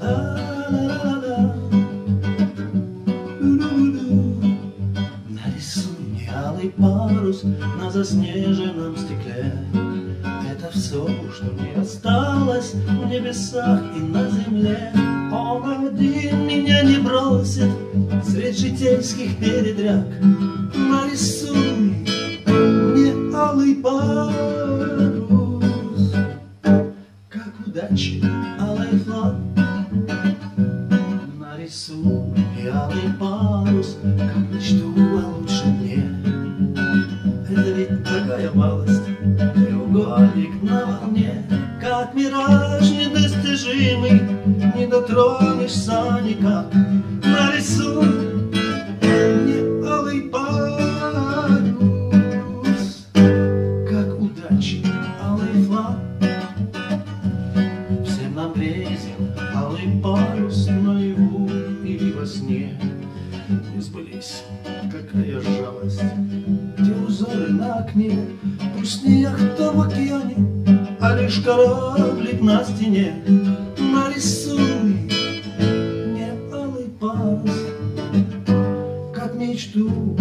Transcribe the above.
Нарисуй мне алый парус на заснеженном стекле. Это все, что мне осталось в небесах и на земле. Он один меня не бросит средь житейских передряг. Нарисуй мне алый парус, как удачи алый флаг. Нарисуй мне алый парус, как мечту о лучшем дне. Это ведь такая малость, треугольник на волне, как мираж недостижимый, не дотронешься никак. Нарисуй мне алый парус, как удачи алый флаг. Всем нам грезен алый парус наяву или во сне. Не сбылись, какая жалость, те узоры на окне. Пусть не яхта в океане, а лишь кораблик на стене. Нарисуй мне алый парус, как мечту